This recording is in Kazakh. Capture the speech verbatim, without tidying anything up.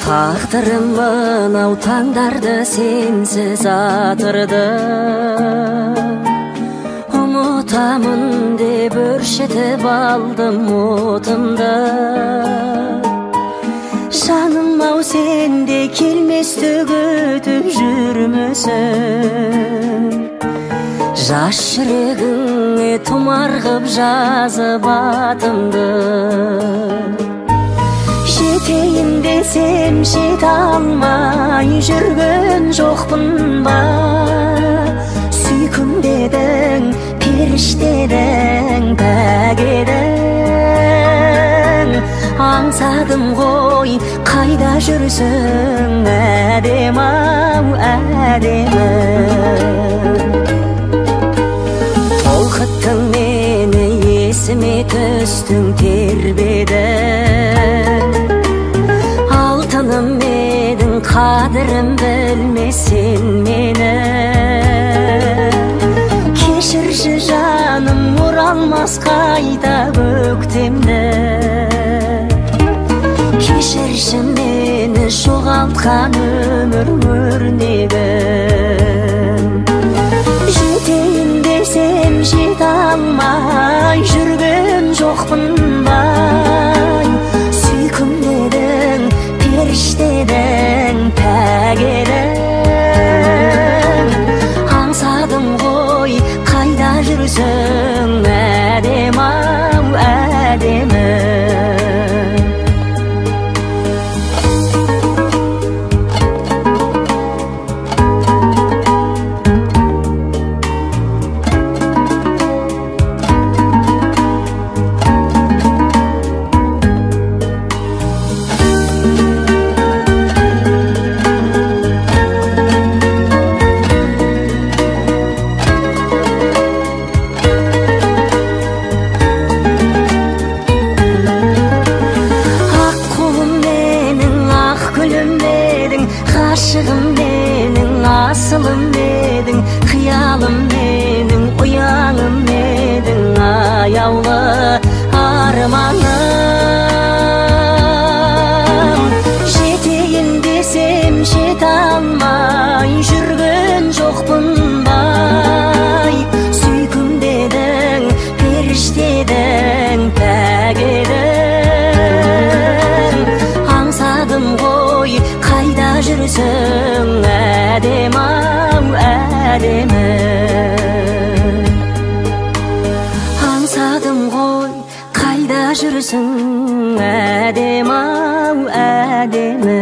Тағдырым мынау таңдарды сенсіз атырды. Ұмытамын деп өршітіп алдым отымды. Жаным ау сенде келместі күтіп жүрмісің? Жас жүрегіңе тұмар қып жазып атымды. Жетейін десем жете алмай жүрген жоқпын ба? Сүйкім дедің, періштедің, пәк едің. Аңсадым ғой, қайда жүрсің, әдем-ау, әдемі. Толқыттың мені, есіме түстің тербедің. Алтыным едің, қадірім білмесен мені. Кешірші жаным, оралмас қайта көктемді. Кешірші мені, жоғалтқан өмір өрнегім. Жетейін десем жете алмай жүрген жоқпын ба? Сүйкім дедің, періштедің, пәк едің. Аңсадым ғой, қайда жүрсің, әдем-ау, әдемі. Ғашығым менің, асылым едің, қиялым менің, ұяңым едің, аяулы арманым. Жетейін десем жете алмай жүрген жоқпын бай? Сүйкім дедің, періштедің, пәк едің. Аңсадым ғой, қайда жүрсің, әдем-ау, әдемі. Аңсадым ғой, қайда жүрсің, әдем-ау, әдемі.